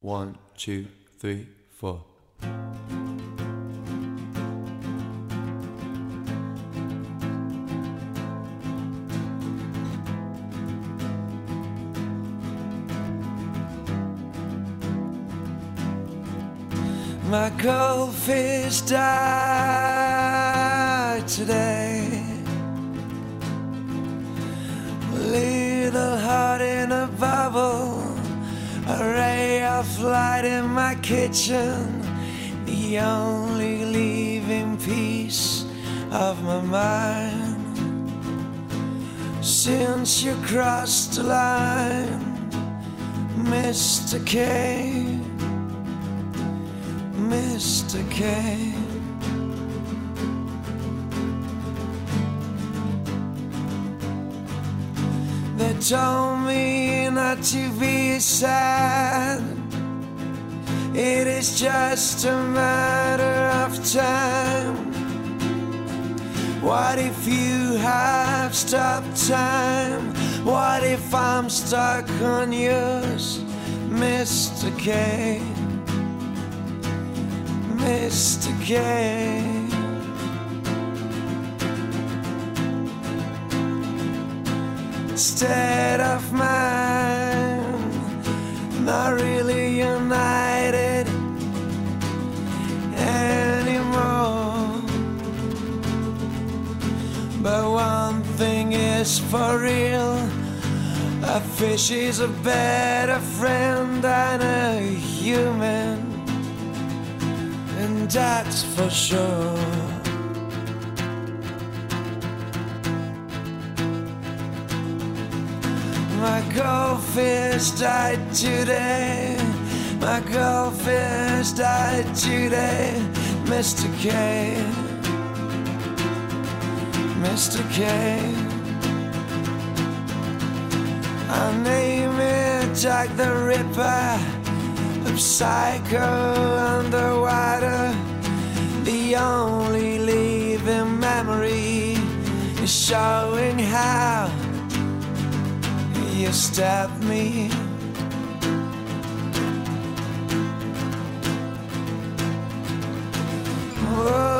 1, 2, 3, 4. My goldfish died today. Little heart in a bubble, a ray of light in my kitchen, the only living piece of my mind. Since you crossed the line, Mr. K, Mr. K. They told me not to be sad, it is just a matter of time. What if you have stopped time? What if I'm stuck on yours, Mr. K, Mr. K. State of mind, not really united anymore. But one thing is for real, a fish is a better friend than a human, and that's for sure. My goldfish died today. My goldfish died today, Mr. K, Mr. K. I'll name it Jack the Ripper, a psycho underwater. The only living memory is showing how you stabbed me. Oh.